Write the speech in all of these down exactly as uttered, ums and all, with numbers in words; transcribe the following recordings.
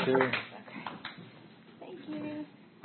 Sure. Thank you.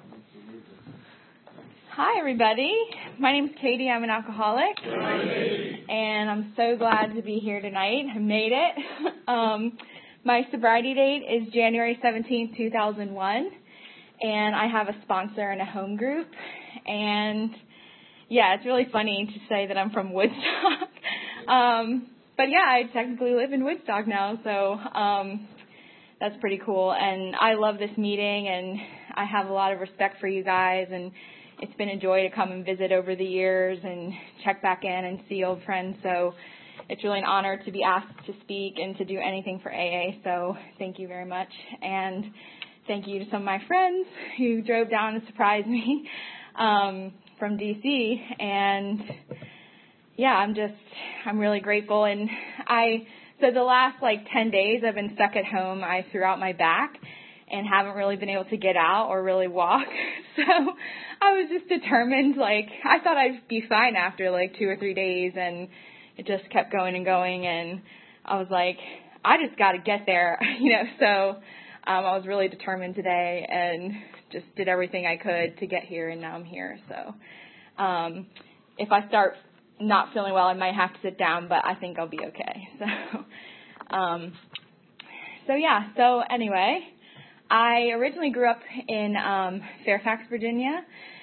Hi, everybody. My name's Katie. I'm an alcoholic. Hi. And I'm so glad to be here tonight. I made it. um, my sobriety date is January seventeenth, two thousand one. And I have a sponsor and a home group. And, yeah, it's really funny to say that I'm from Woodstock. um, but, yeah, I technically live in Woodstock now, so um, that's pretty cool. And I love this meeting, and I have a lot of respect for you guys. And it's been a joy to come and visit over the years and check back in and see old friends. So it's really an honor to be asked to speak and to do anything for A A. So thank you very much. And thank you to some of my friends who drove down to surprise me um, from D C. And, yeah, I'm just, I'm really grateful. And I, so the last, like, ten days I've been stuck at home. I threw out my back and haven't really been able to get out or really walk. So I was just determined, like, I thought I'd be fine after, like, two or three days. And it just kept going and going. And I was like, I just got to get there, you know, so Um, I was really determined today and just did everything I could to get here, and now I'm here. So um, if I start not feeling well, I might have to sit down, but I think I'll be okay. So, um, so yeah, so anyway, I originally grew up in um, Fairfax, Virginia,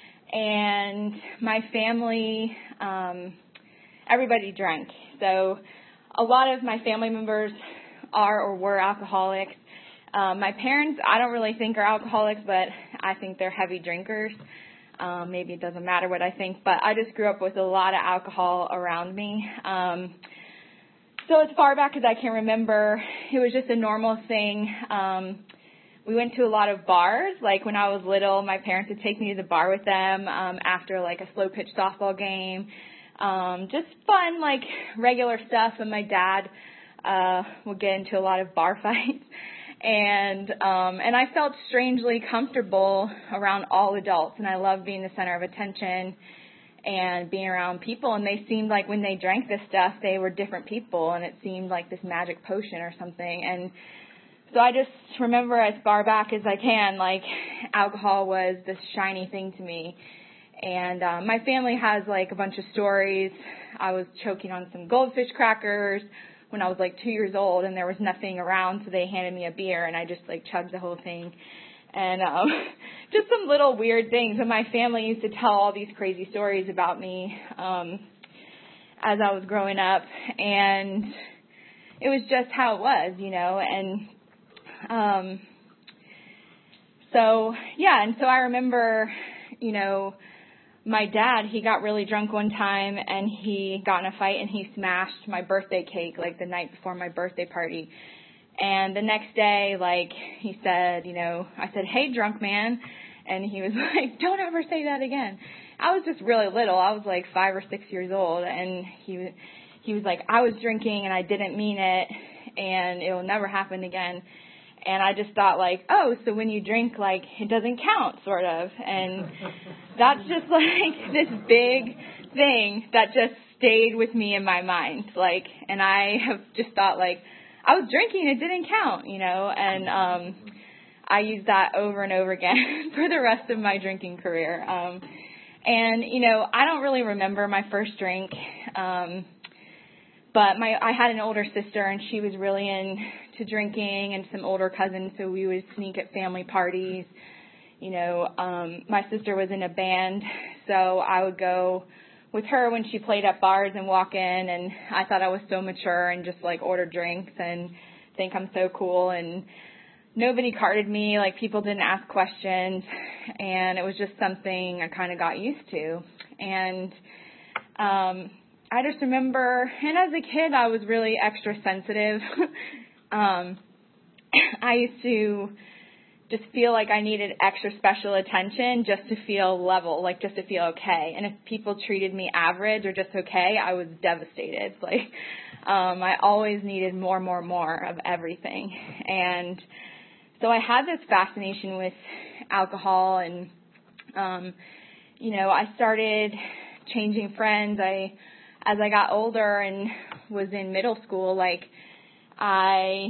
and my family, um, everybody drank. So a lot of my family members are or were alcoholics. Um, my parents, I don't really think are alcoholics, but I think they're heavy drinkers. Um, maybe it doesn't matter what I think, but I just grew up with a lot of alcohol around me. Um, so as far back as I can remember, it was just a normal thing. Um, we went to a lot of bars. Like when I was little, my parents would take me to the bar with them um, after like a slow pitch softball game. Um, just fun, like regular stuff. And my dad uh, would get into a lot of bar fights. And um, and I felt strangely comfortable around all adults, and I loved being the center of attention and being around people. And they seemed like when they drank this stuff, they were different people, and it seemed like this magic potion or something. And so I just remember as far back as I can, like alcohol was this shiny thing to me. And um, my family has like a bunch of stories. I was choking on some goldfish crackers when I was like two years old, and there was nothing around, so they handed me a beer, and I just like chugged the whole thing. And um, just some little weird things. And my family used to tell all these crazy stories about me um, as I was growing up, and it was just how it was, you know. And um, so, yeah, and so I remember, you know, my dad, he got really drunk one time, and he got in a fight, and he smashed my birthday cake, like, the night before my birthday party. And the next day, like, he said, you know, I said, hey, drunk man. And he was like, don't ever say that again. I was just really little. I was, like, five or six years old. And he, he was like, I was drinking, and I didn't mean it, and it will never happen again. And I just thought, like, oh, so when you drink, like, it doesn't count, sort of. And that's just, like, this big thing that just stayed with me in my mind. Like, and I have just thought, like, I was drinking, it didn't count, you know. And um, I used that over and over again for the rest of my drinking career. Um, and, you know, I don't really remember my first drink. Um But my I had an older sister, and she was really into drinking, and some older cousins, so we would sneak at family parties. You know, um, my sister was in a band, so I would go with her when she played at bars and walk in, and I thought I was so mature and just, like, order drinks and think I'm so cool. And nobody carded me. Like, people didn't ask questions, and it was just something I kind of got used to. And um I just remember, and as a kid, I was really extra sensitive. um, I used to just feel like I needed extra special attention just to feel level, like just to feel okay. And if people treated me average or just okay, I was devastated. Like, um, I always needed more, more, more of everything. And so I had this fascination with alcohol, and, um, you know, I started changing friends. I As I got older and was in middle school, like, I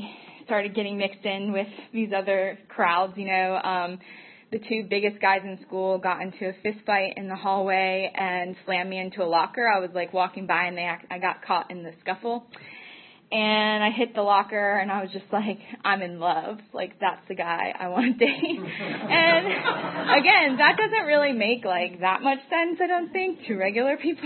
started getting mixed in with these other crowds, you know. Um, the two biggest guys in school got into a fist fight in the hallway and slammed me into a locker. I was like walking by and they, I got caught in the scuffle. And I hit the locker, and I was just like, I'm in love. Like, that's the guy I want to date. And, again, that doesn't really make, like, that much sense, I don't think, to regular people.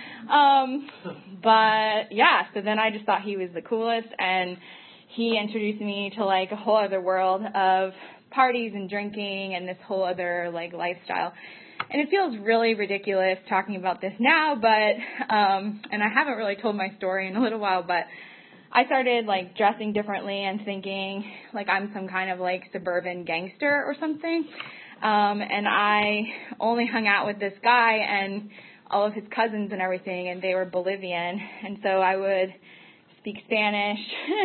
Um, but, yeah, so then I just thought he was the coolest, and he introduced me to, like, a whole other world of parties and drinking and this whole other, like, lifestyle. And it feels really ridiculous talking about this now, but, um, and I haven't really told my story in a little while, but I started, like, dressing differently and thinking, like, I'm some kind of, like, suburban gangster or something. Um, and I only hung out with this guy and all of his cousins and everything, and they were Bolivian. And so I would speak Spanish.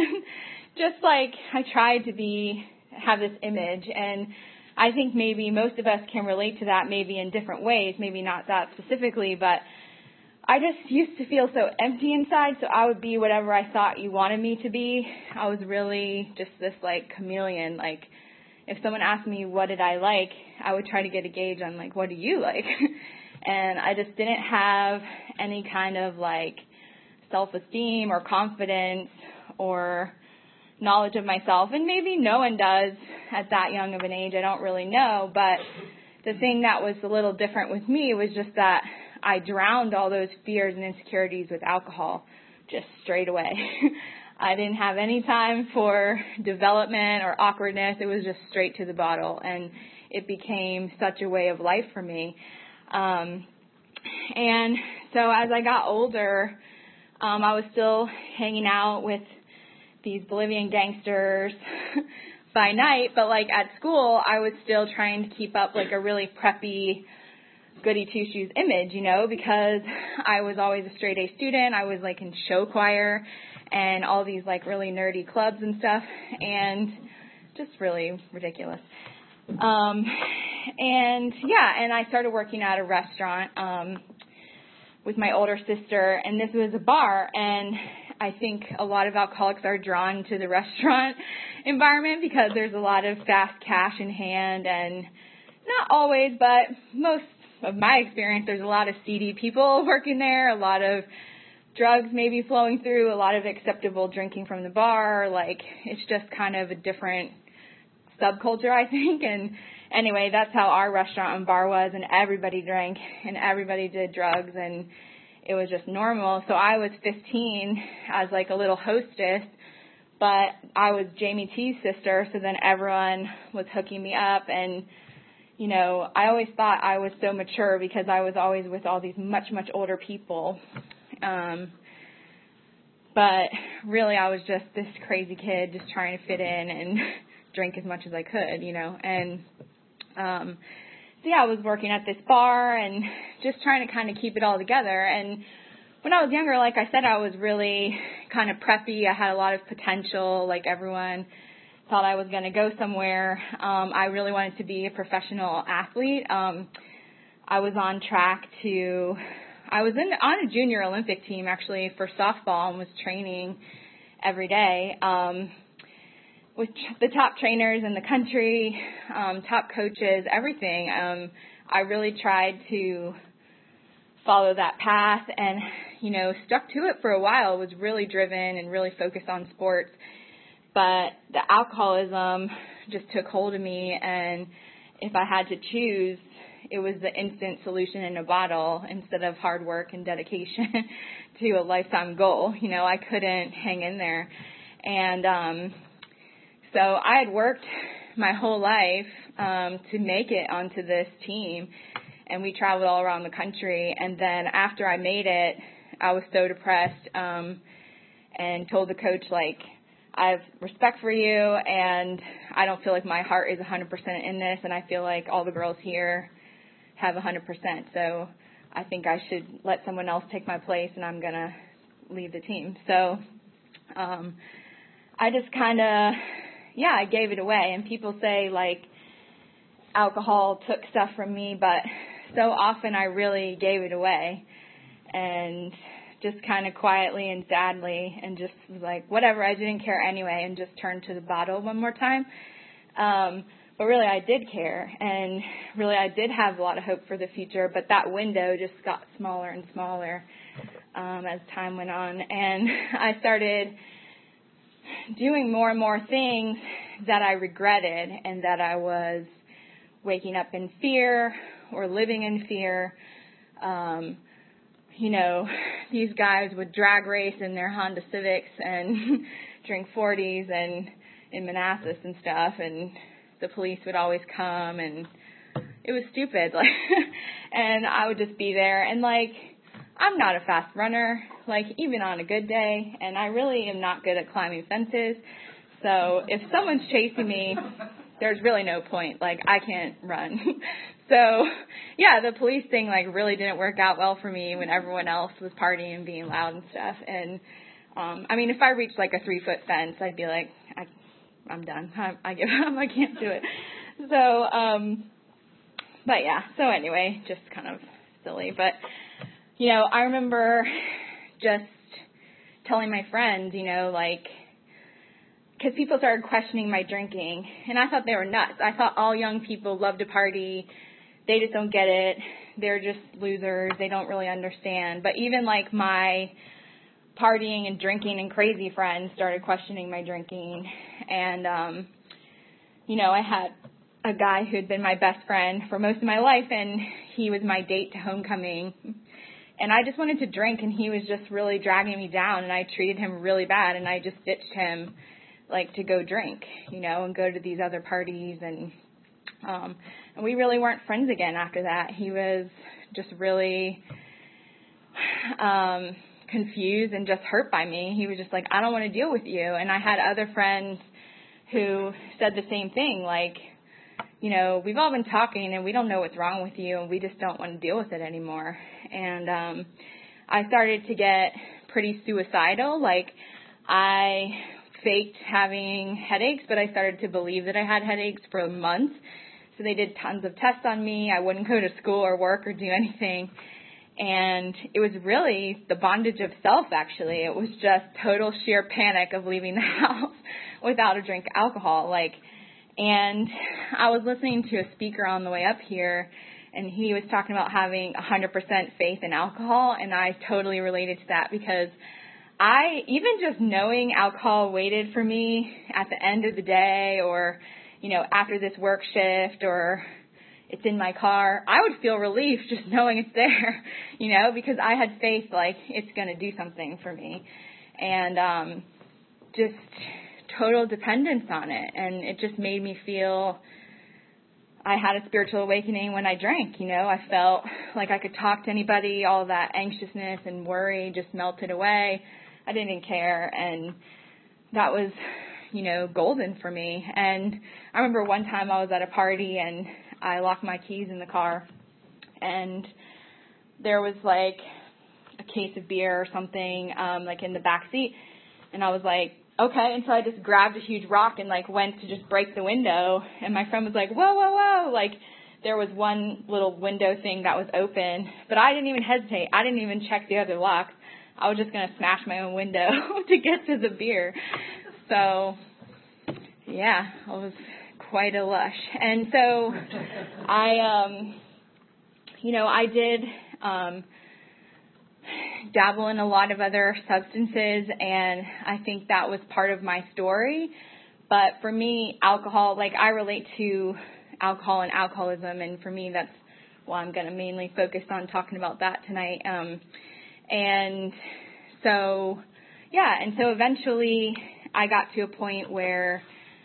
Just, like, I tried to be, have this image. And I think maybe most of us can relate to that maybe in different ways, maybe not that specifically, but I just used to feel so empty inside, so I would be whatever I thought you wanted me to be. I was really just this, like, chameleon. Like, if someone asked me what did I like, I would try to get a gauge on, like, what do you like? And I just didn't have any kind of, like, self-esteem or confidence or knowledge of myself. And maybe no one does at that young of an age. I don't really know. But the thing that was a little different with me was just that I drowned all those fears and insecurities with alcohol just straight away. I didn't have any time for development or awkwardness. It was just straight to the bottle, and it became such a way of life for me. Um, and so as I got older, um, I was still hanging out with these Bolivian gangsters by night, but like at school, I was still trying to keep up like a really preppy goody two-shoes image, you know, because I was always a straight A student. I was like in show choir and all these like really nerdy clubs and stuff, and just really ridiculous. Um, and yeah, and I started working at a restaurant um, with my older sister, and this was a bar, and I think a lot of alcoholics are drawn to the restaurant environment because there's a lot of fast cash in hand, and not always, but most of my experience, there's a lot of seedy people working there, a lot of drugs maybe flowing through, a lot of acceptable drinking from the bar. Like, it's just kind of a different subculture, I think. And anyway, that's how our restaurant and bar was, and everybody drank and everybody did drugs, and it was just normal. So I was fifteen as like a little hostess, but I was Jamie T's sister, so then everyone was hooking me up. And you know, I always thought I was so mature because I was always with all these much, much older people. Um, but really I was just this crazy kid just trying to fit in and drink as much as I could, you know. And um, so, yeah, I was working at this bar and just trying to kind of keep it all together. And when I was younger, like I said, I was really kind of preppy. I had a lot of potential, like everyone thought I was going to go somewhere. Um, I really wanted to be a professional athlete. Um, I was on track to, I was in on a junior Olympic team actually for softball and was training every day um, with the top trainers in the country, um, top coaches, everything. Um, I really tried to follow that path and, you know, stuck to it for a while, was really driven and really focused on sports. But the alcoholism just took hold of me, and if I had to choose, it was the instant solution in a bottle instead of hard work and dedication to a lifetime goal. You know, I couldn't hang in there. And um, so I had worked my whole life um, to make it onto this team, and we traveled all around the country. And then after I made it, I was so depressed um, and told the coach, like, I have respect for you, and I don't feel like my heart is one hundred percent in this, and I feel like all the girls here have one hundred percent. So I think I should let someone else take my place, and I'm going to leave the team. So um, I just kind of, yeah, I gave it away. And people say, like, alcohol took stuff from me, but so often I really gave it away and just kind of quietly and sadly, and just was like, whatever, I didn't care anyway, and just turned to the bottle one more time. Um, but really, I did care, and really, I did have a lot of hope for the future, but that window just got smaller and smaller um, as time went on, and I started doing more and more things that I regretted, and that I was waking up in fear or living in fear. Um, you know, these guys would drag race in their Honda Civics and drink forties and in Manassas and stuff, and the police would always come, and it was stupid. Like, and I would just be there, and like, I'm not a fast runner, like even on a good day, and I really am not good at climbing fences. So if someone's chasing me, there's really no point. Like, I can't run. So, yeah, the police thing, like, really didn't work out well for me when everyone else was partying and being loud and stuff. And, um, I mean, if I reached, like, a three-foot fence, I'd be like, I, I'm done. I, I give up. I can't do it. So, um, but, yeah. So, anyway, just kind of silly. But, you know, I remember just telling my friends, you know, like, because people started questioning my drinking, and I thought they were nuts. I thought all young people love to party. They just don't get it. They're just losers. They don't really understand. But even, like, my partying and drinking and crazy friends started questioning my drinking. And, um, you know, I had a guy who had been my best friend for most of my life, and he was my date to homecoming. And I just wanted to drink, and he was just really dragging me down, and I treated him really bad, and I just ditched him, like, to go drink, you know, and go to these other parties, and um and we really weren't friends again after that. He was just really um confused and just hurt by me. He was just like, I don't want to deal with you. And I had other friends who said the same thing, like, you know, we've all been talking and we don't know what's wrong with you, and we just don't want to deal with it anymore. And um I started to get pretty suicidal. Like, I faked having headaches, but I started to believe that I had headaches for months. So they did tons of tests on me. I wouldn't go to school or work or do anything. And it was really the bondage of self, actually. It was just total sheer panic of leaving the house without a drink of alcohol. Like, and I was listening to a speaker on the way up here, and he was talking about having one hundred percent faith in alcohol, and I totally related to that, because I, even just knowing alcohol waited for me at the end of the day, or, you know, after this work shift, or it's in my car, I would feel relief just knowing it's there, you know, because I had faith, like, it's going to do something for me. And um, just total dependence on it. And it just made me feel I had a spiritual awakening when I drank, you know. I felt like I could talk to anybody. All that anxiousness and worry just melted away. I didn't care, and that was, you know, golden for me. And I remember one time I was at a party, and I locked my keys in the car, and there was, like, a case of beer or something, um, like, in the back seat, and I was like, okay, and so I just grabbed a huge rock and, like, went to just break the window, and my friend was like, whoa, whoa, whoa, like, there was one little window thing that was open, but I didn't even hesitate. I didn't even check the other locks. I was just going to smash my own window to get to the beer. So, yeah, it was quite a lush. And so I, um, you know, I did um, dabble in a lot of other substances, and I think that was part of my story. But for me, alcohol, like, I relate to alcohol and alcoholism, and for me, that's why I'm going to mainly focus on talking about that tonight. Um, and so, yeah, and so eventually I got to a point where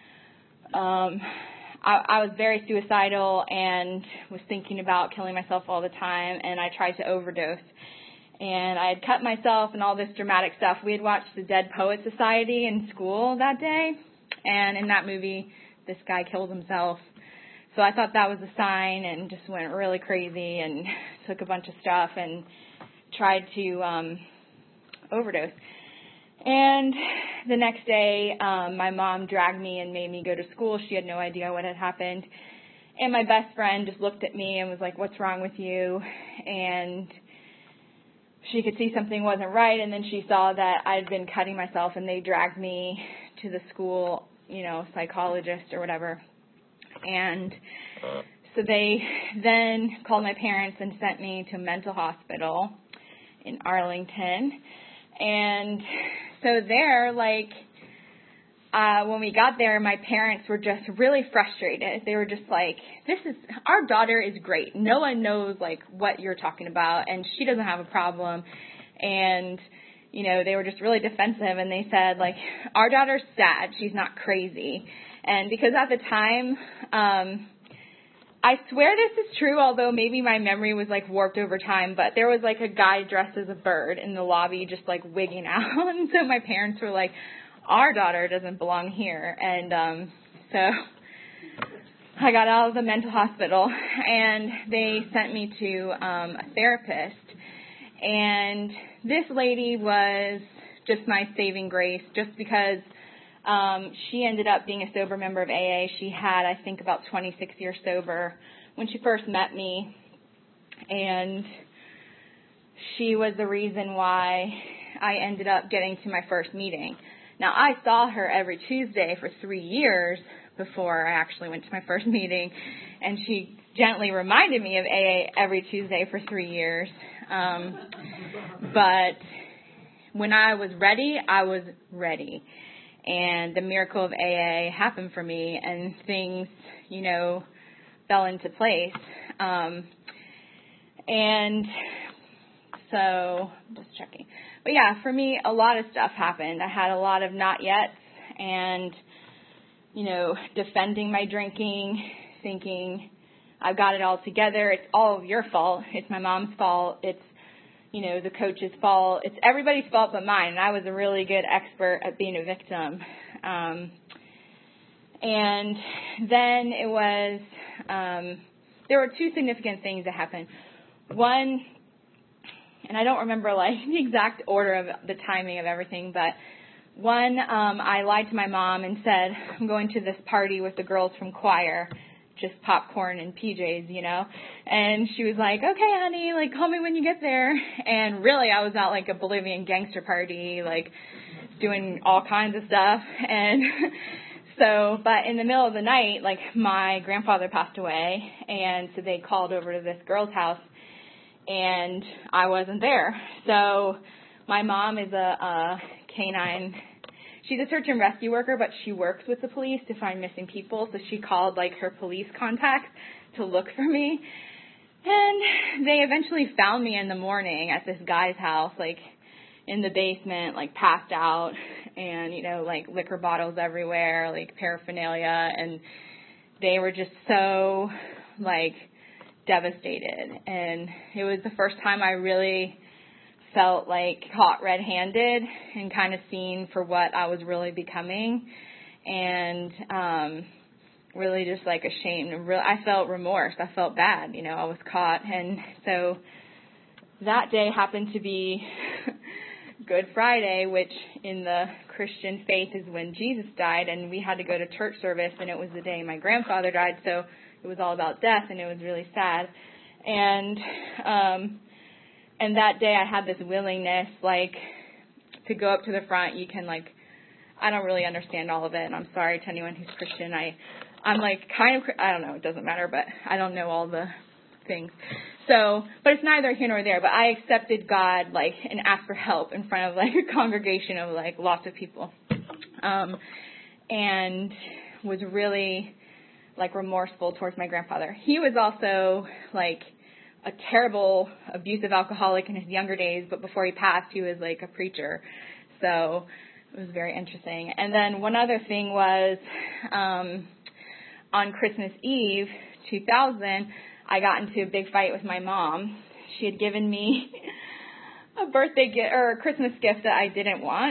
um, I, I was very suicidal and was thinking about killing myself all the time, and I tried to overdose. And I had cut myself and all this dramatic stuff. We had watched the Dead Poet Society in school that day, and in that movie, this guy killed himself. So I thought that was a sign, and just went really crazy and took a bunch of stuff and tried to um, overdose. And the next day, um, my mom dragged me and made me go to school. She had no idea what had happened. And my best friend just looked at me and was like, what's wrong with you? And she could see something wasn't right, and then she saw that I'd been cutting myself, and they dragged me to the school, you know, psychologist or whatever. And so they then called my parents and sent me to a mental hospital in Arlington. And so there, like, uh, when we got there, my parents were just really frustrated. They were just like, this is, our daughter is great. No one knows, like, what you're talking about, and she doesn't have a problem. And, you know, they were just really defensive, and they said, like, our daughter's sad. She's not crazy. And because at the time, um, I swear this is true, although maybe my memory was, like, warped over time, but there was, like, a guy dressed as a bird in the lobby just, like, wigging out. And so my parents were like, our daughter doesn't belong here. And um, so I got out of the mental hospital, and they sent me to um, a therapist. And this lady was just my saving grace, just because um, she ended up being a sober member of A A. She had, I think, about twenty-six years sober when she first met me. And she was the reason why I ended up getting to my first meeting. Now, I saw her every Tuesday for three years before I actually went to my first meeting, and she gently reminded me of A A every Tuesday for three years. Um, but when I was ready, I was ready. And the miracle of A A happened for me, and things, you know, fell into place. Um, and so, I'm just checking. But yeah, for me, a lot of stuff happened. I had a lot of not yets and, you know, defending my drinking, thinking I've got it all together. It's all of your fault. It's my mom's fault. It's, you know, the coach's fault. It's everybody's fault but mine. And I was a really good expert at being a victim. Um, and then it was, um, there were two significant things that happened. One, and I don't remember, like, the exact order of the timing of everything, but one, um, I lied to my mom and said, I'm going to this party with the girls from choir, just popcorn and P Js, you know, and she was like, okay, honey, like, call me when you get there, and really, I was at, like, a Bolivian gangster party, like, doing all kinds of stuff, and so, but in the middle of the night, like, my grandfather passed away, and so they called over to this girl's house, and I wasn't there. So my mom is a, a canine. She's a search and rescue worker, but she works with the police to find missing people. So she called, like, her police contacts to look for me. And they eventually found me in the morning at this guy's house, like, in the basement, like, passed out, and, you know, like, liquor bottles everywhere, like, paraphernalia. And they were just so, like, devastated, and it was the first time I really felt like caught red-handed and kind of seen for what I was really becoming, and um, really just like ashamed. And real, I felt remorse. I felt bad. You know, I was caught, and so that day happened to be Good Friday, which in the Christian faith is when Jesus died, and we had to go to church service, and it was the day my grandfather died, so it was all about death, and it was really sad. And um, and that day I had this willingness, like, to go up to the front. You can, like, I don't really understand all of it, and I'm sorry to anyone who's Christian. I, I'm, like, kind of, I don't know, it doesn't matter, but I don't know all the things. So, but it's neither here nor there, but I accepted God, like, and asked for help in front of, like, a congregation of, like, lots of people. Um, and was really, like, remorseful towards my grandfather. He was also, like, a terrible, abusive alcoholic in his younger days, but before he passed, he was, like, a preacher. So it was very interesting. And then one other thing was, um, on Christmas Eve, two thousand, I got into a big fight with my mom. She had given me a birthday gift, or a Christmas gift that I didn't want,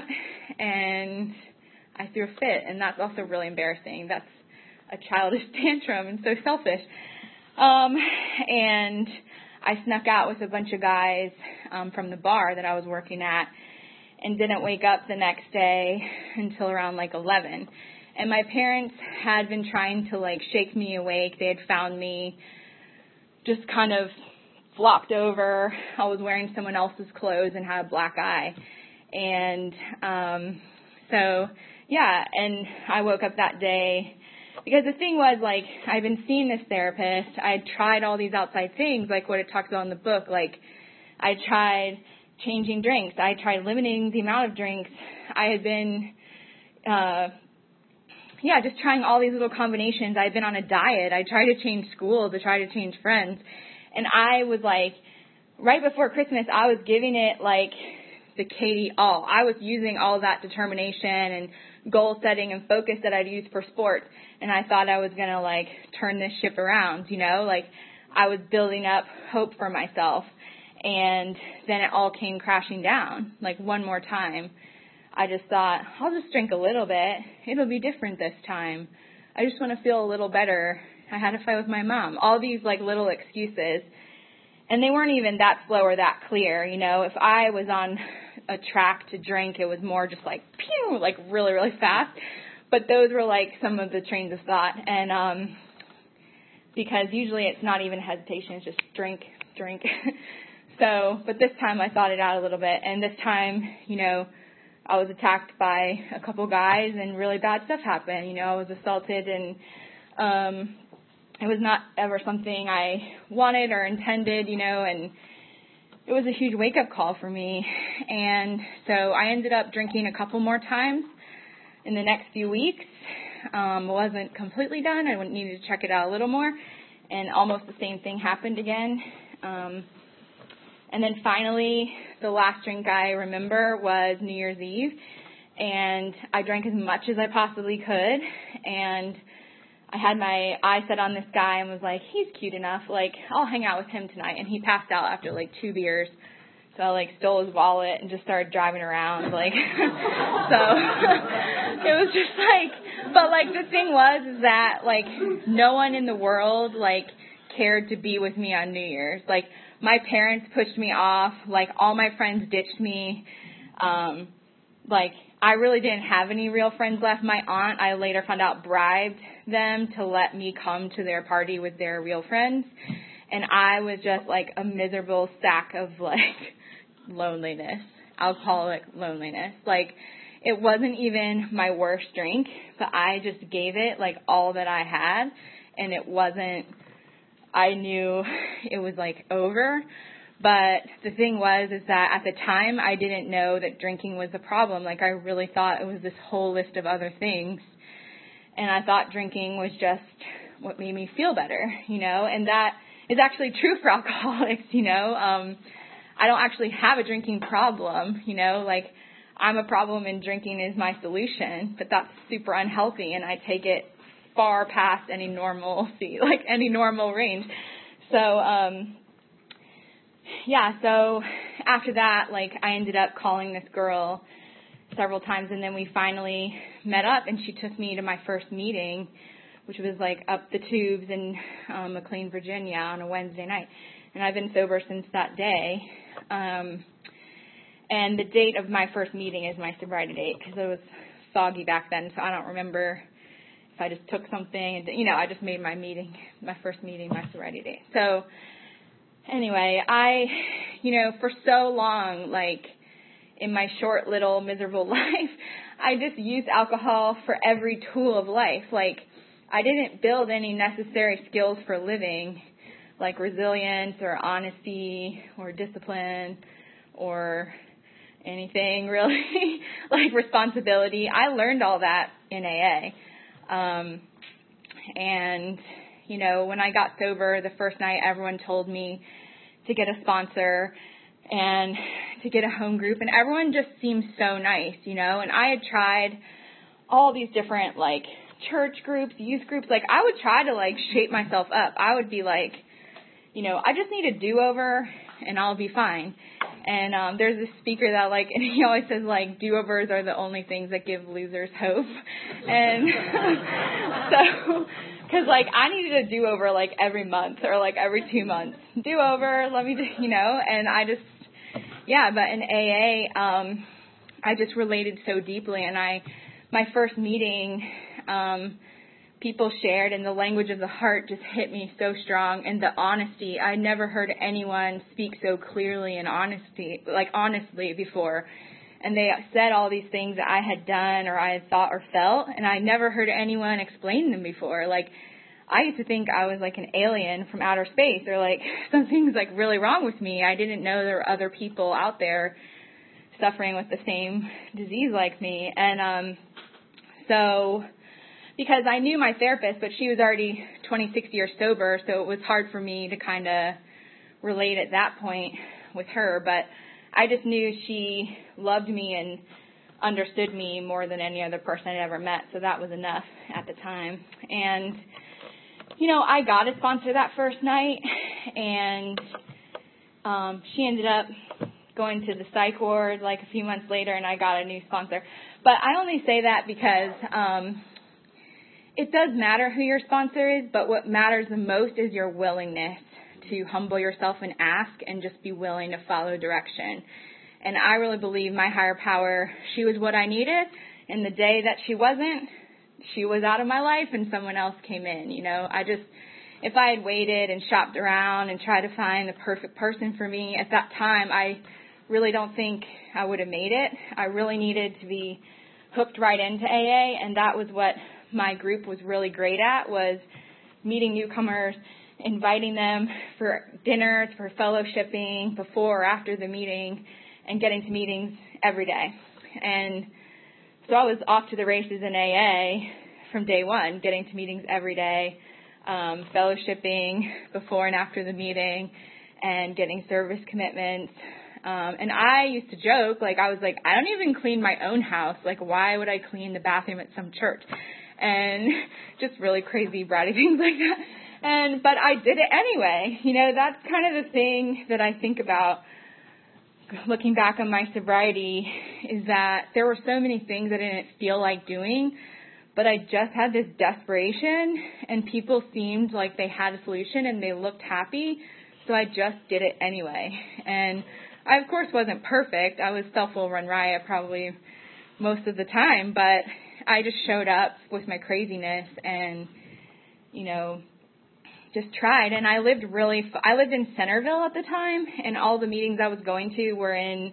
and I threw a fit, and that's also really embarrassing. That's a childish tantrum and so selfish. Um, and I snuck out with a bunch of guys um, from the bar that I was working at, and didn't wake up the next day until around like eleven. And my parents had been trying to, like, shake me awake. They had found me just kind of flopped over. I was wearing someone else's clothes and had a black eye. And um, so, yeah, and I woke up that day because the thing was, like, I've been seeing this therapist. I had tried all these outside things, like what it talks about in the book. Like, I tried changing drinks. I tried limiting the amount of drinks. I had been, uh, yeah, just trying all these little combinations. I had been on a diet. I tried to change schools. I tried to change friends. And I was like, right before Christmas, I was giving it like the Katie all. I was using all that determination and goal setting and focus that I'd used for sports. And I thought I was going to like turn this ship around, you know, like I was building up hope for myself. And then it all came crashing down, like one more time. I just thought, I'll just drink a little bit. It'll be different this time. I just want to feel a little better. I had a fight with my mom. All these like little excuses. And they weren't even that slow or that clear, you know. If I was on a track to drink, it was more just like, pew, like really, really fast. But those were like some of the trains of thought. And um, because usually it's not even hesitation, it's just drink, drink. So, but this time I thought it out a little bit. And this time, you know, I was attacked by a couple guys and really bad stuff happened. You know, I was assaulted and um, it was not ever something I wanted or intended, you know, and it was a huge wake-up call for me. And so I ended up drinking a couple more times in the next few weeks. Um, wasn't completely done. I needed to check it out a little more. And almost the same thing happened again. Um, and then finally, the last drink I remember was New Year's Eve. And I drank as much as I possibly could. And I had my eye set on this guy and was like, he's cute enough. Like, I'll hang out with him tonight. And he passed out after, like, two beers. So I, like, stole his wallet and just started driving around. Like, so it was just, like, but, like, the thing was is that, like, no one in the world, like, cared to be with me on New Year's. Like, my parents pushed me off. Like, all my friends ditched me. Um, like, I really didn't have any real friends left. My aunt, I later found out, bribed them to let me come to their party with their real friends. And I was just like a miserable sack of like loneliness, alcoholic loneliness. Like it wasn't even my worst drink, but I just gave it like all that I had. And it wasn't, I knew it was like over. But the thing was is that at the time I didn't know that drinking was the problem. Like I really thought it was this whole list of other things. And I thought drinking was just what made me feel better, you know, and that is actually true for alcoholics, you know. Um, I don't actually have a drinking problem, you know, like I'm a problem and drinking is my solution, but that's super unhealthy and I take it far past any normalcy, like any normal range. So, um, yeah, so after that, like, I ended up calling this girl several times, and then we finally met up, and she took me to my first meeting, which was, like, up the tubes in um, McLean, Virginia on a Wednesday night. And I've been sober since that day. Um, and the date of my first meeting is my sobriety date, because it was soggy back then, so I don't remember if I just took something. And, you know, I just made my meeting, my first meeting, my sobriety date. So anyway, I, you know, for so long, like, in my short little miserable life, I just used alcohol for every tool of life. Like, I didn't build any necessary skills for living, like resilience or honesty or discipline or anything really, like responsibility. I learned all that in A A. Um, and You know, when I got sober the first night, everyone told me to get a sponsor and to get a home group. And everyone just seemed so nice, you know. And I had tried all these different, like, church groups, youth groups. Like, I would try to, like, shape myself up. I would be like, you know, I just need a do-over and I'll be fine. And um, there's this speaker that, like, and he always says, like, do-overs are the only things that give losers hope. And so... Because, like, I needed a do-over, like, every month or, like, every two months. Do-over, let me just, you know, and I just, yeah, but in A A, um, I just related so deeply. And I, my first meeting um, people shared, and the language of the heart just hit me so strong, and the honesty. I never heard anyone speak so clearly and honesty, like honestly before. And they said all these things that I had done or I had thought or felt, and I never heard anyone explain them before. Like, I used to think I was like an alien from outer space, or like something's like really wrong with me. I didn't know there were other people out there suffering with the same disease like me. And um, so, because I knew my therapist, but she was already twenty-six years sober, so it was hard for me to kind of relate at that point with her. But I just knew she loved me and understood me more than any other person I'd ever met, so that was enough at the time. And, you know, I got a sponsor that first night, and um, she ended up going to the psych ward like a few months later, and I got a new sponsor. But I only say that because um, it does matter who your sponsor is, but what matters the most is your willingness to humble yourself and ask and just be willing to follow direction. And I really believe my higher power, she was what I needed, and the day that she wasn't, she was out of my life and someone else came in. You know, I just, if I had waited and shopped around and tried to find the perfect person for me at that time, I really don't think I would have made it. I really needed to be hooked right into A A, and that was what my group was really great at, was meeting newcomers, inviting them for dinners, for fellowshipping before or after the meeting, and getting to meetings every day. And so I was off to the races in A A from day one, getting to meetings every day, um, fellowshipping before and after the meeting, and getting service commitments. Um, and I used to joke, like, I was like, I don't even clean my own house. Like, why would I clean the bathroom at some church? And just really crazy, bratty things like that. And, but I did it anyway. You know, that's kind of the thing that I think about looking back on my sobriety, is that there were so many things I didn't feel like doing, but I just had this desperation, and people seemed like they had a solution and they looked happy, so I just did it anyway. And I, of course, wasn't perfect. I was self will run riot probably most of the time, but I just showed up with my craziness and, you know, just tried. And I lived really, I lived in Centerville at the time, and all the meetings I was going to were in,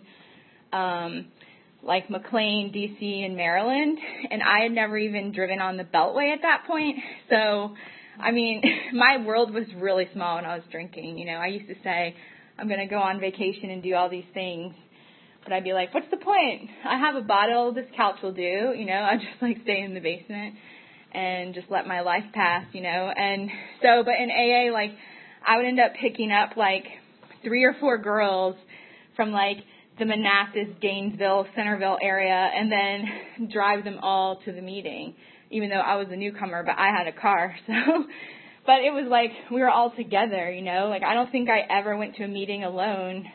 um, like McLean, D C, and Maryland, and I had never even driven on the Beltway at that point. So, I mean, my world was really small when I was drinking. You know, I used to say, I'm going to go on vacation and do all these things. But I'd be like, what's the point? I have a bottle. This couch will do. You know, I just like stay in the basement and just let my life pass, you know. And so, but in A A, like, I would end up picking up like three or four girls from like the Manassas, Gainesville, Centerville area, and then drive them all to the meeting, even though I was a newcomer, but I had a car. So, but it was like we were all together, you know. Like, I don't think I ever went to a meeting alone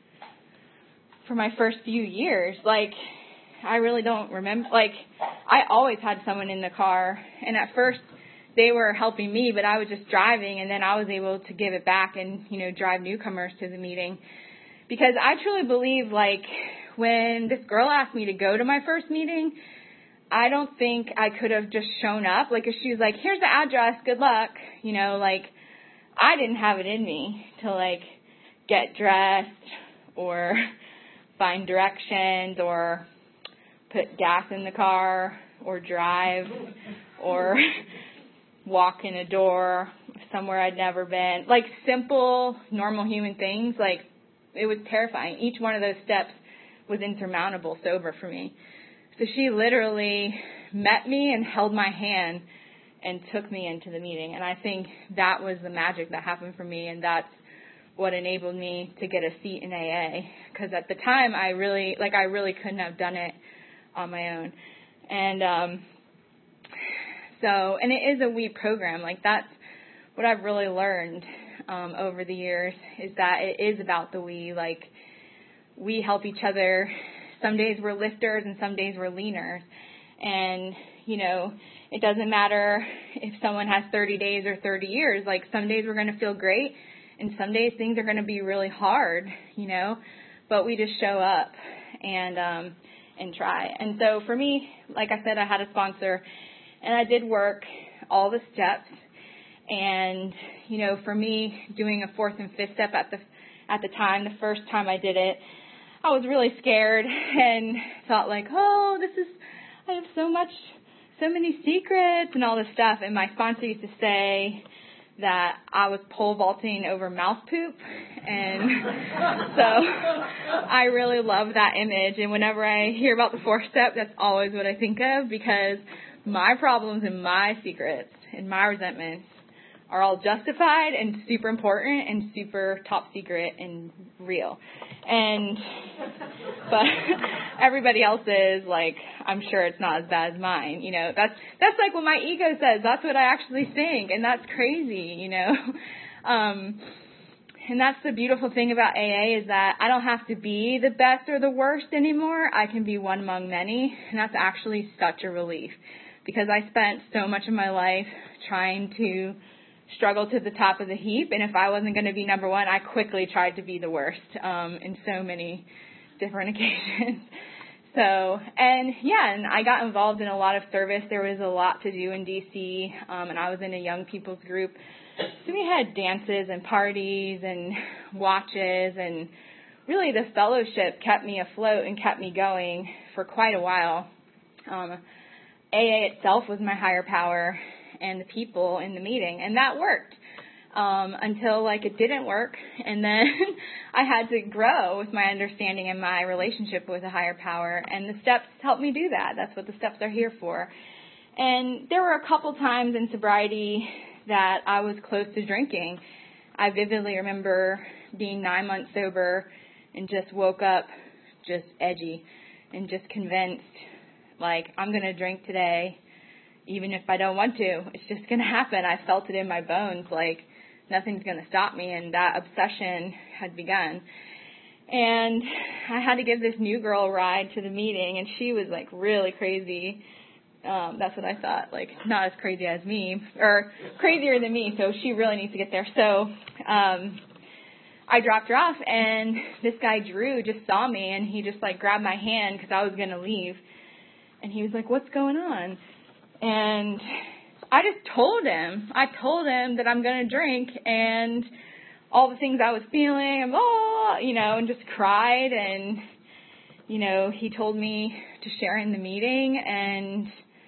for my first few years. Like, I really don't remember. Like, I always had someone in the car, and at first they were helping me, but I was just driving, and then I was able to give it back and, you know, drive newcomers to the meeting. Because I truly believe, like, when this girl asked me to go to my first meeting, I don't think I could have just shown up. Like, if she was like, here's the address, good luck, you know, like, I didn't have it in me to, like, get dressed or find directions or put gas in the car or drive or walk in a door somewhere I'd never been. Like, simple, normal human things. Like, it was terrifying. Each one of those steps was insurmountable sober for me. So she literally met me and held my hand and took me into the meeting. And I think that was the magic that happened for me, and that's what enabled me to get a seat in A A. Because at the time, I really, like, I really couldn't have done it on my own. And um, so, and it is a we program. Like, that's what I've really learned um, over the years, is that it is about the we. Like, we help each other. Some days we're lifters and some days we're leaners. And, you know, it doesn't matter if someone has thirty days or thirty years. Like, some days we're going to feel great, and some days things are going to be really hard, you know. But we just show up and um, and try. And so for me, like I said, I had a sponsor, And I did work all the steps. And, you know, for me, doing a fourth and fifth step at the at the time, the first time I did it, I was really scared and thought like, oh, this is, I have so much, so many secrets and all this stuff. And my sponsor used to say that I was pole vaulting over mouse poop. And so I really love that image. And whenever I hear about the fourth step, that's always what I think of, because my problems and my secrets and my resentments are all justified and super important and super top secret and real. And, but everybody else's, like, I'm sure it's not as bad as mine, you know. That's, that's like what my ego says. That's what I actually think, and that's crazy, you know. Um, and that's the beautiful thing about A A, is that I don't have to be the best or the worst anymore. I can be one among many, and that's actually such a relief, because I spent so much of my life trying to struggle to the top of the heap, and if I wasn't going to be number one, I quickly tried to be the worst um, in so many different occasions. So, and yeah, and I got involved in a lot of service. There was a lot to do in D C, um, and I was in a young people's group. So we had dances and parties and watches, and really the fellowship kept me afloat and kept me going for quite a while. Um, A A itself was my higher power, and the people in the meeting, and that worked um, until like it didn't work, and then I had to grow with my understanding and my relationship with a higher power, and the steps helped me do that. That's what the steps are here for. And there were a couple times in sobriety that I was close to drinking. I vividly remember being nine months sober and just woke up just edgy and just convinced, like, I'm going to drink today. Even if I don't want to, it's just going to happen. I felt it in my bones, like nothing's going to stop me, and that obsession had begun. And I had to give this new girl a ride to the meeting, and she was like really crazy. Um, that's what I thought, like not as crazy as me, or crazier than me, so she really needs to get there. So um, I dropped her off, and this guy, Drew, just saw me, and he just like grabbed my hand because I was going to leave. And he was like, what's going on? And I just told him, I told him that I'm going to drink, and all the things I was feeling, and oh, you know, and just cried. And, you know, he told me to share in the meeting, and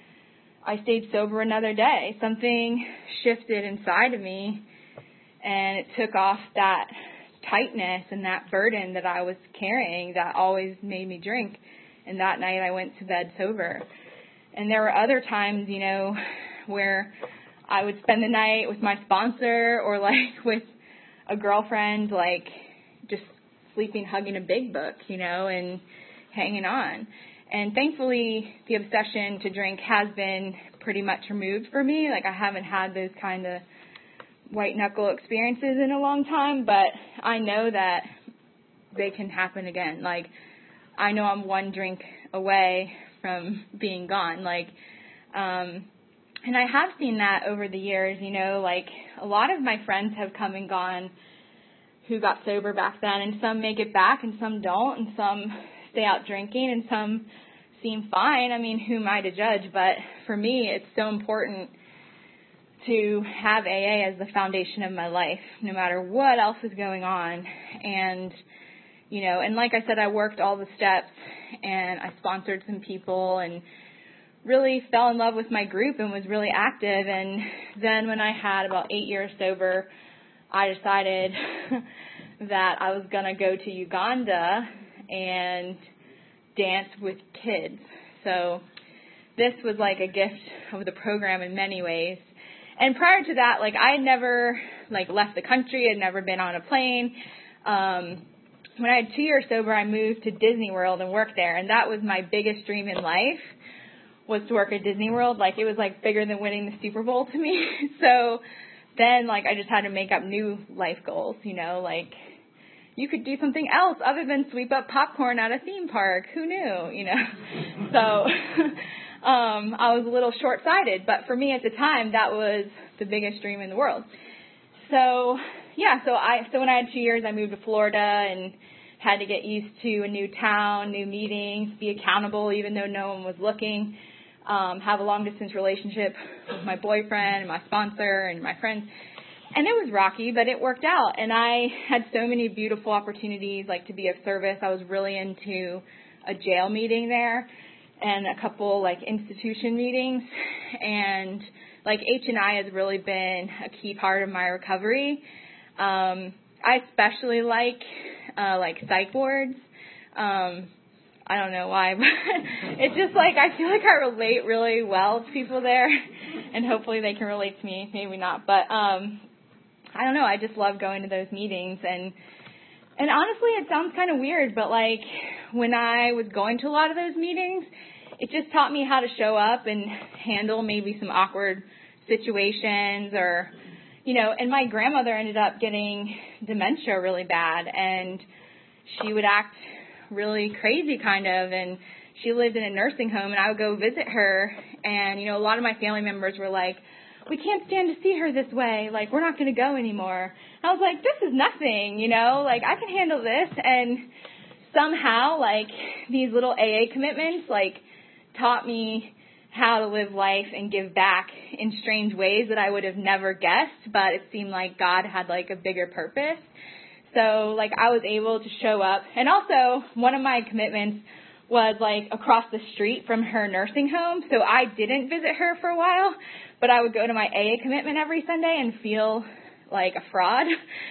I stayed sober another day. Something shifted inside of me, and it took off that tightness and that burden that I was carrying that always made me drink. And that night I went to bed sober. And there were other times, you know, where I would spend the night with my sponsor, or like with a girlfriend, like just sleeping, hugging a big book, you know, and hanging on. And thankfully, the obsession to drink has been pretty much removed for me. Like, I haven't had those kind of white knuckle experiences in a long time, but I know that they can happen again. Like, I know I'm one drink away from being gone. Like, um, and I have seen that over the years, you know, like a lot of my friends have come and gone who got sober back then, and some make it back and some don't, and some stay out drinking and some seem fine. I mean, who am I to judge? But for me, it's so important to have A A as the foundation of my life, no matter what else is going on. And you know, and like I said, I worked all the steps, and I sponsored some people, and really fell in love with my group and was really active. And then when I had about eight years sober, I decided that I was going to go to Uganda and dance with kids. So this was like a gift of the program in many ways. And prior to that, like, I had never like left the country. I'd never been on a plane. Um, When I had two years sober, I moved to Disney World and worked there, and that was my biggest dream in life, was to work at Disney World. Like, it was like bigger than winning the Super Bowl to me. So then, like, I just had to make up new life goals, you know, like, you could do something else other than sweep up popcorn at a theme park. Who knew, you know? So um, I was a little short-sighted, but for me at the time, that was the biggest dream in the world. So yeah, so I so when I had two years, I moved to Florida and had to get used to a new town, new meetings, be accountable even though no one was looking. um, have a long-distance relationship with my boyfriend and my sponsor and my friends. And it was rocky, but it worked out. And I had so many beautiful opportunities, like to be of service. I was really into a jail meeting there and a couple, like, institution meetings. And, like, H and I has really been a key part of my recovery. Um, I especially like, uh, like, psych wards. Um, I don't know why, but it's just, like, I feel like I relate really well to people there. And hopefully they can relate to me. Maybe not. But, um... I don't know, I just love going to those meetings, and and honestly, it sounds kind of weird, but like when I was going to a lot of those meetings, it just taught me how to show up and handle maybe some awkward situations, or, you know, and my grandmother ended up getting dementia really bad, and she would act really crazy kind of, and she lived in a nursing home, and I would go visit her, and, you know, a lot of my family members were like, we can't stand to see her this way. Like, we're not going to go anymore. I was like, this is nothing, you know. Like, I can handle this. And somehow, like, these little A A commitments, like, taught me how to live life and give back in strange ways that I would have never guessed. But it seemed like God had, like, a bigger purpose. So, like, I was able to show up. And also, one of my commitments was, like, across the street from her nursing home. So I didn't visit her for a while, but I would go to my A A commitment every Sunday and feel like a fraud.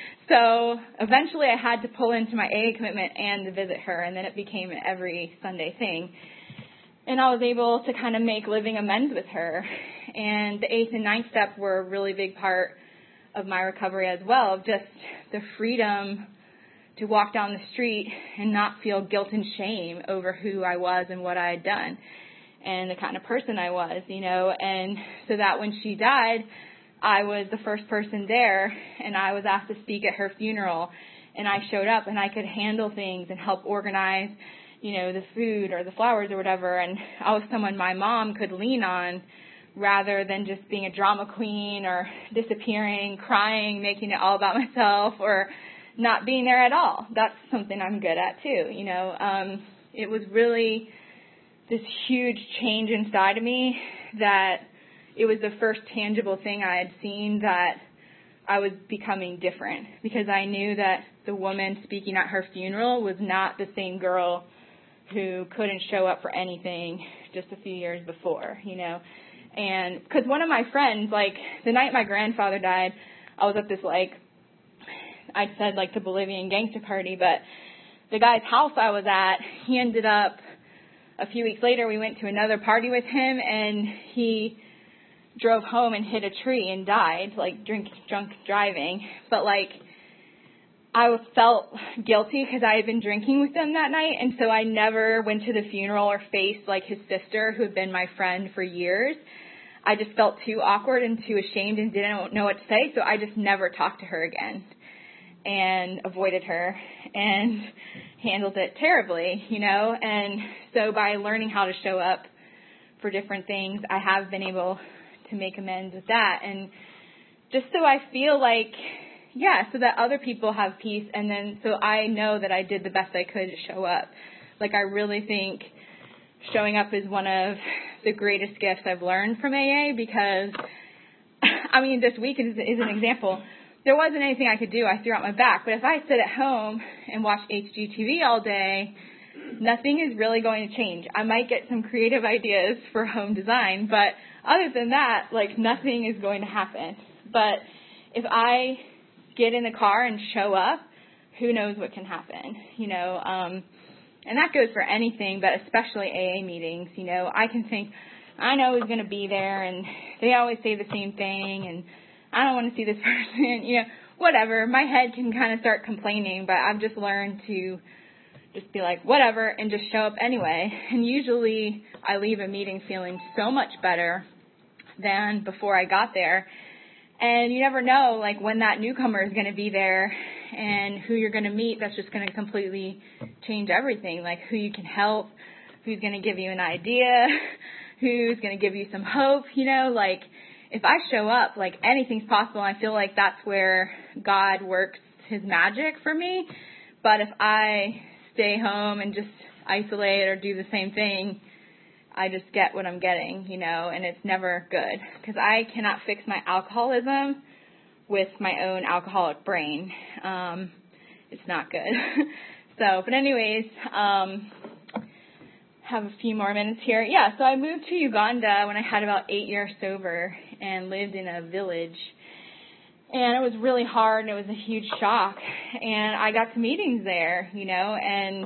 So eventually I had to pull into my A A commitment and to visit her, and then it became an every Sunday thing. And I was able to kind of make living amends with her. And the eighth and ninth step were a really big part of my recovery as well, of just the freedom to walk down the street and not feel guilt and shame over who I was and what I had done and the kind of person I was, you know. And so that when she died, I was the first person there, and I was asked to speak at her funeral, and I showed up, and I could handle things and help organize, you know, the food or the flowers or whatever, and I was someone my mom could lean on rather than just being a drama queen or disappearing, crying, making it all about myself, or not being there at all. That's something I'm good at too, you know. Um, it was really this huge change inside of me that it was the first tangible thing I had seen that I was becoming different, because I knew that the woman speaking at her funeral was not the same girl who couldn't show up for anything just a few years before, you know. And because one of my friends, like the night my grandfather died, I was at this, like, I said like the Bolivian gangster party, but the guy's house I was at, he ended up, a few weeks later, we went to another party with him, and he drove home and hit a tree and died, like drink, drunk driving. But like, I felt guilty because I had been drinking with them that night, and so I never went to the funeral or faced like his sister, who had been my friend for years. I just felt too awkward and too ashamed and didn't know what to say, so I just never talked to her again and avoided her and handled it terribly, you know. And so by learning how to show up for different things, I have been able to make amends with that. And just so I feel like, yeah, so that other people have peace, and then so I know that I did the best I could to show up. Like, I really think showing up is one of the greatest gifts I've learned from A A, because, I mean, this week is, is an example. There wasn't anything I could do. I threw out my back. But if I sit at home and watch H G T V all day, nothing is really going to change. I might get some creative ideas for home design, but other than that, like, nothing is going to happen. But if I get in the car and show up, who knows what can happen, you know. Um, and that goes for anything, but especially A A meetings, you know. I can think, I know who's going to be there, and they always say the same thing, and I don't want to see this person, you know, whatever. My head can kind of start complaining, but I've just learned to just be like, whatever, and just show up anyway. And usually I leave a meeting feeling so much better than before I got there. And you never know, like, when that newcomer is going to be there and who you're going to meet. That's just going to completely change everything, like who you can help, who's going to give you an idea, who's going to give you some hope, you know, like, if I show up, like, anything's possible. I feel like that's where God works his magic for me. But if I stay home and just isolate or do the same thing, I just get what I'm getting, you know, and it's never good because I cannot fix my alcoholism with my own alcoholic brain. Um, it's not good. so, but anyways, um, have a few more minutes here. Yeah, so I moved to Uganda when I had about eight years sober and lived in a village. And it was really hard, and it was a huge shock. And I got to meetings there, you know, and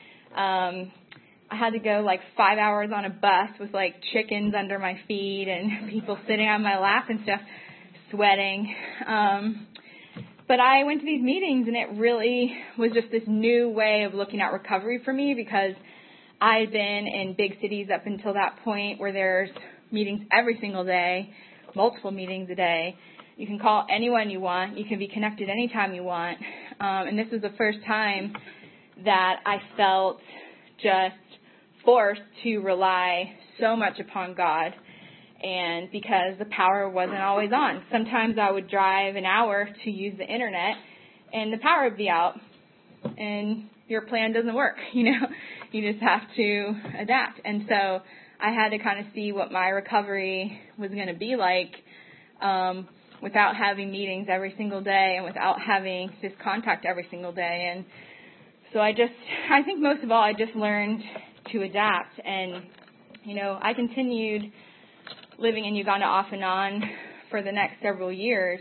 um, I had to go like five hours on a bus with like chickens under my feet and people sitting on my lap and stuff, sweating. Um, but I went to these meetings, and it really was just this new way of looking at recovery for me because I had been in big cities up until that point where there's meetings every single day, multiple meetings a day. You can call anyone you want. You can be connected anytime you want. Um, and this was the first time that I felt just forced to rely so much upon God. And because the power wasn't always on. Sometimes I would drive an hour to use the internet, and the power would be out. And your plan doesn't work, you know. You just have to adapt. And so I had to kind of see what my recovery was going to be like um, without having meetings every single day and without having this contact every single day. And so I just, I think most of all, I just learned to adapt. And, you know, I continued living in Uganda off and on for the next several years.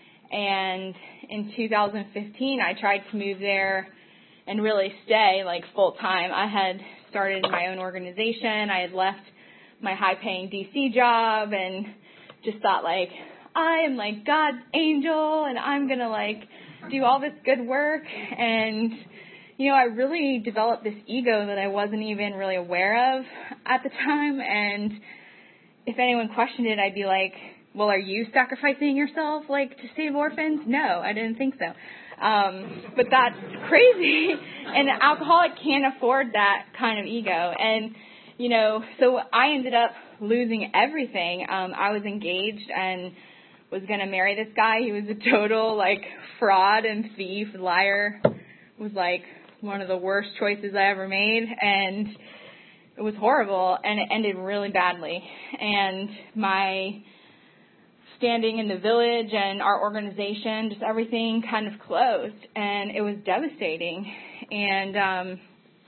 And in two thousand fifteen, I tried to move there and really stay like full time. I had started my own organization. I had left my high paying D C job and just thought like, I am like God's angel and I'm going to like do all this good work. And, you know, I really developed this ego that I wasn't even really aware of at the time. And if anyone questioned it, I'd be like, well, are you sacrificing yourself like to save orphans? No, I didn't think so. Um, but that's crazy. And an alcoholic can't afford that kind of ego. And, you know, so I ended up losing everything. Um, I was engaged and was going to marry this guy. He was a total, like, fraud and thief, liar. It was, like, one of the worst choices I ever made. And it was horrible. And it ended really badly. And my standing in the village and our organization, just everything kind of closed, and it was devastating. And um,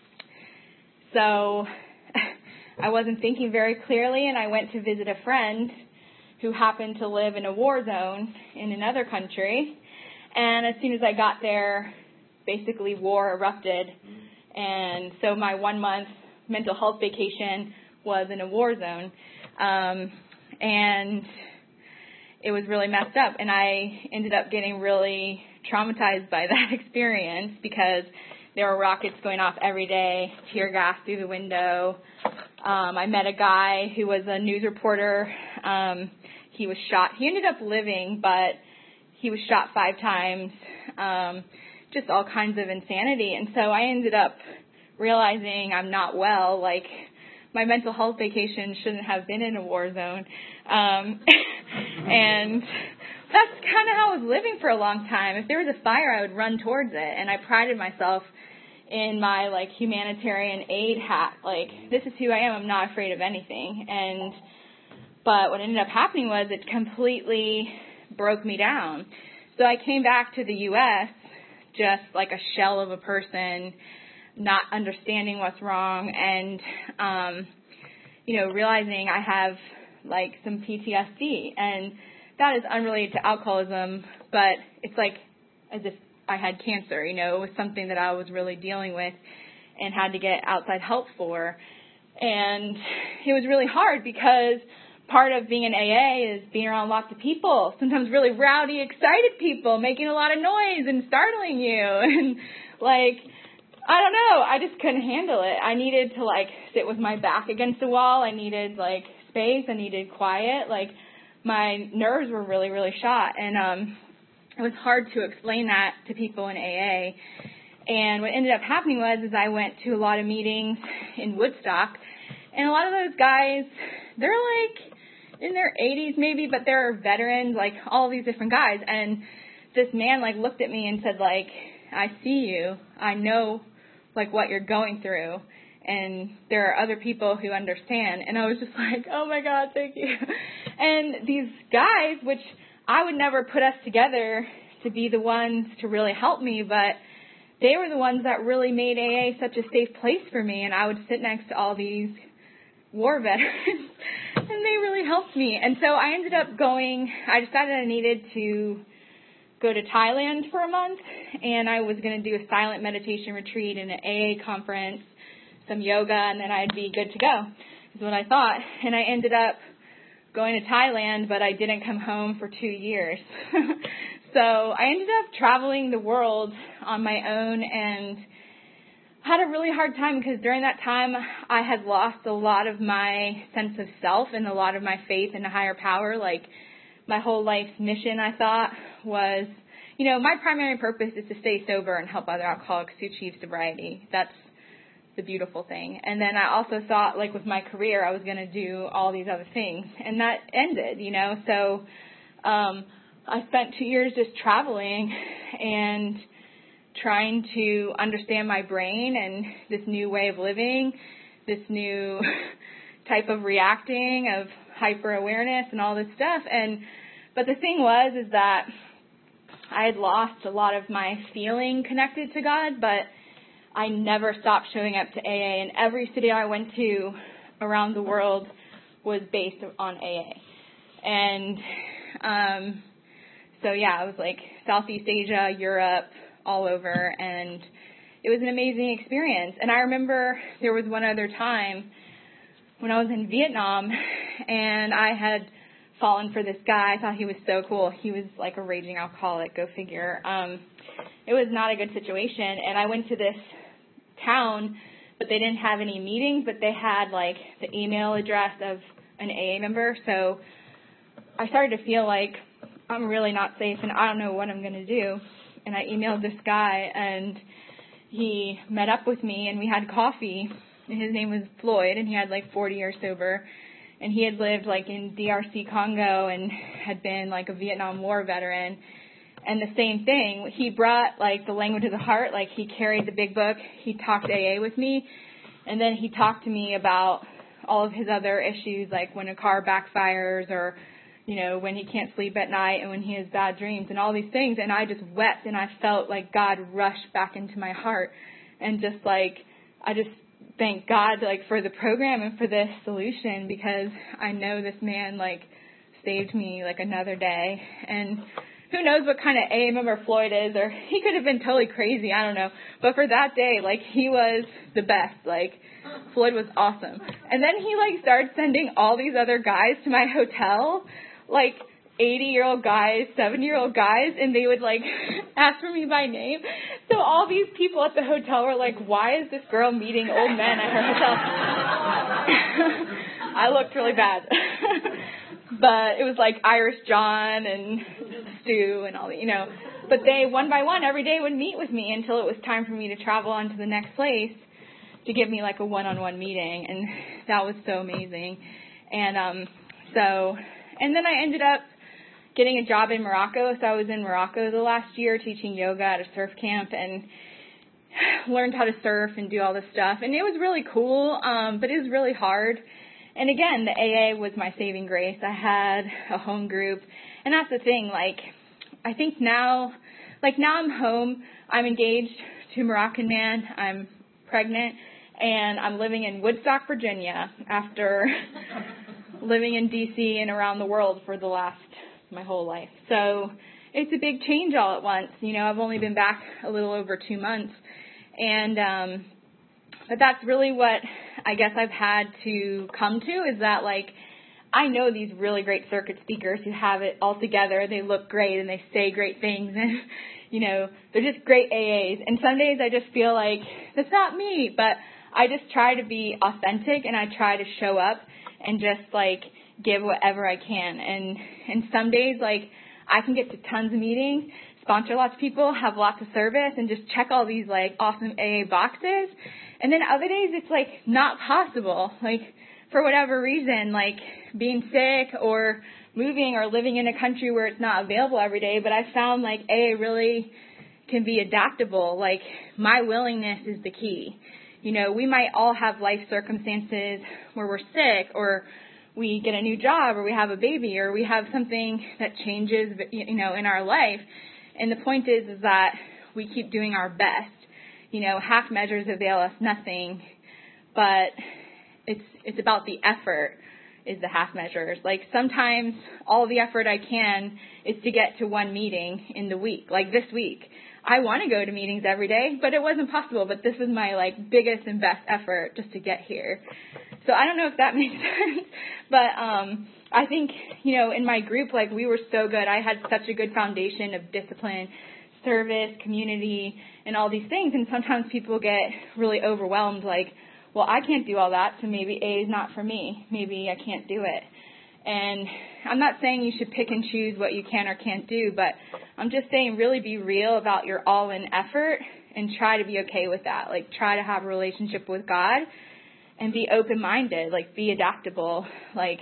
so I wasn't thinking very clearly, and I went to visit a friend who happened to live in a war zone in another country. And as soon as I got there, basically war erupted. And so my one-month mental health vacation was in a war zone. Um, and it was really messed up, and I ended up getting really traumatized by that experience because there were rockets going off every day, tear gas through the window. Um, I met a guy who was a news reporter. Um, he was shot. He ended up living, but he was shot five times, um, just all kinds of insanity. And so I ended up realizing I'm not well, like my mental health vacation shouldn't have been in a war zone. Um, and that's kind of how I was living for a long time. If there was a fire, I would run towards it. And I prided myself in my, like, humanitarian aid hat. Like, this is who I am. I'm not afraid of anything. And but what ended up happening was it completely broke me down. So I came back to the U S just like a shell of a person, not understanding what's wrong, and, um, you know, realizing I have, like, some P T S D. And that is unrelated to alcoholism, but it's like as if I had cancer, you know. It was something that I was really dealing with and had to get outside help for. And it was really hard because part of being in A A is being around lots of people, sometimes really rowdy, excited people making a lot of noise and startling you. And, like, I don't know. I just couldn't handle it. I needed to, like, sit with my back against the wall. I needed, like, space. I needed quiet. Like, my nerves were really, really shot. And um, it was hard to explain that to people in A A. And what ended up happening was is I went to a lot of meetings in Woodstock. And a lot of those guys, they're, like, in their eighties maybe, but they're veterans, like, all these different guys. And this man, like, looked at me and said, like, I see you. I know, like, what you're going through. and there are other people who understand. And I was just like, oh my God, thank you. And these guys, which I would never put us together to be the ones to really help me, but they were the ones that really made A A such a safe place for me. And I would sit next to all these war veterans, and they really helped me. And so I ended up going, I decided I needed to go to Thailand for a month, and I was going to do a silent meditation retreat and an A A conference, some yoga, and then I'd be good to go, is what I thought. And I ended up going to Thailand, but I didn't come home for two years. So I ended up traveling the world on my own and had a really hard time because during that time I had lost a lot of my sense of self and a lot of my faith in a higher power. Like, my whole life's mission, I thought, was, you know, my primary purpose is to stay sober and help other alcoholics to achieve sobriety. That's the beautiful thing. And then I also thought, like, with my career, I was going to do all these other things. And that ended, you know. So um, I spent two years just traveling and trying to understand my brain and this new way of living, this new type of reacting, of hyper-awareness and all this stuff. And but the thing was is that I had lost a lot of my feeling connected to God, but I never stopped showing up to A A, and every city I went to around the world was based on A A. And um, so, yeah, it was like Southeast Asia, Europe, all over, and it was an amazing experience. And I remember there was one other time when I was in Vietnam, and I had fallen for this guy. I thought he was so cool. He was like a raging alcoholic, go figure. Um, it was not a good situation, and I went to this town, but they didn't have any meetings, but they had like the email address of an A A member, so I started to feel like I'm really not safe, and I don't know what I'm going to do. And I emailed this guy, and he met up with me, and we had coffee. And his name was Floyd, and he had like forty years sober, and he had lived like in D R C Congo and had been like a Vietnam War veteran. And the same thing, he brought like the language of the heart, like he carried the big book, he talked A A with me, and then he talked to me about all of his other issues, like when a car backfires, or, you know, when he can't sleep at night, and when he has bad dreams, and all these things. And I just wept, and I felt like God rushed back into my heart, and just like, I just thank God, like, for the program and for this solution, because I know this man, like, saved me, like, another day. And who knows what kind of A A member Floyd is, or he could have been totally crazy, I don't know. But for that day, like, he was the best. Like, Floyd was awesome. And then he, like, started sending all these other guys to my hotel, like, eighty-year-old guys, seventy-year-old guys, and they would, like, ask for me by name. So all these people at the hotel were like, why is this girl meeting old men at her hotel? I looked really bad. But it was like Irish John and Stu and all that, you know. But they, one by one, every day would meet with me until it was time for me to travel on to the next place to give me, like, a one-on-one meeting. And that was so amazing. And um, so, and then I ended up getting a job in Morocco. So I was in Morocco the last year teaching yoga at a surf camp and learned how to surf and do all this stuff. And it was really cool, um, but it was really hard. And again, the A A was my saving grace. I had a home group. And that's the thing, like, I think now, like now I'm home. I'm engaged to a Moroccan man. I'm pregnant. And I'm living in Woodstock, Virginia after living in D C and around the world for the last my whole life. So it's a big change all at once. You know, I've only been back a little over two months. And, um, but that's really what I guess I've had to come to, is that, like, I know these really great circuit speakers who have it all together. They look great and they say great things, and, you know, they're just great A As. And some days I just feel like, that's not me, but I just try to be authentic, and I try to show up and just, like, give whatever I can. And and some days, like, I can get to tons of meetings, sponsor lots of people, have lots of service, and just check all these, like, awesome A A boxes. And then other days it's, like, not possible. Like, for whatever reason, like being sick or moving or living in a country where it's not available every day. But I found, like, A A really can be adaptable. Like, my willingness is the key. You know, we might all have life circumstances where we're sick, or we get a new job, or we have a baby, or we have something that changes, you know, in our life. And the point is, is that we keep doing our best. You know, half measures avail us nothing, but it's it's about the effort is the half measures. Like sometimes all the effort I can is to get to one meeting in the week, like this week. I want to go to meetings every day, but it wasn't possible. But this was my like biggest and best effort just to get here. So I don't know if that makes sense, but um, I think, you know, in my group, like we were so good. I had such a good foundation of discipline, service, community, and all these things. And sometimes people get really overwhelmed, like, well, I can't do all that, so maybe A is not for me. Maybe I can't do it. And I'm not saying you should pick and choose what you can or can't do, but I'm just saying really be real about your all-in effort and try to be okay with that. Like try to have a relationship with God and be open-minded, like be adaptable. Like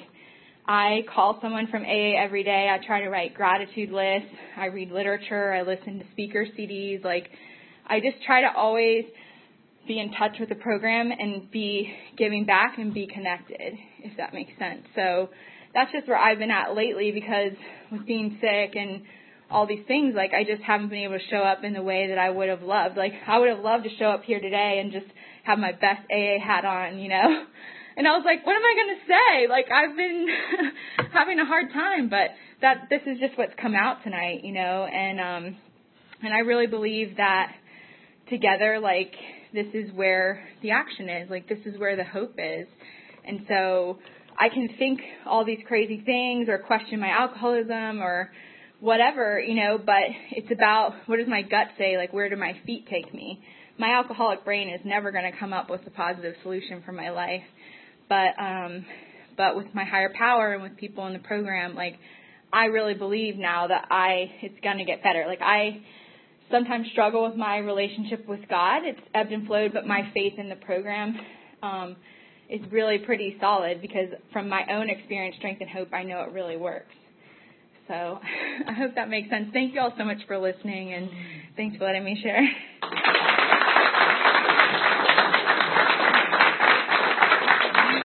I call someone from A A every day. I try to write gratitude lists. I read literature. I listen to speaker C Ds. Like I just try to always be in touch with the program and be giving back and be connected, if that makes sense. So that's just where I've been at lately, because with being sick and all these things, like I just haven't been able to show up in the way that I would have loved. Like I would have loved to show up here today and just have my best A A hat on, you know. And I was like, what am I going to say? Like I've been having a hard time, but that this is just what's come out tonight, you know. And um, and I really believe that together, like this is where the action is. Like this is where the hope is. And so I can think all these crazy things or question my alcoholism or whatever, you know, but it's about what does my gut say, like where do my feet take me? My alcoholic brain is never going to come up with a positive solution for my life. But um, but with my higher power and with people in the program, like I really believe now that I it's going to get better. Like I sometimes struggle with my relationship with God. It's ebbed and flowed, but my faith in the program um is really pretty solid because from my own experience, strength, and hope, I know it really works. So I hope that makes sense. Thank you all so much for listening, and thanks for letting me share.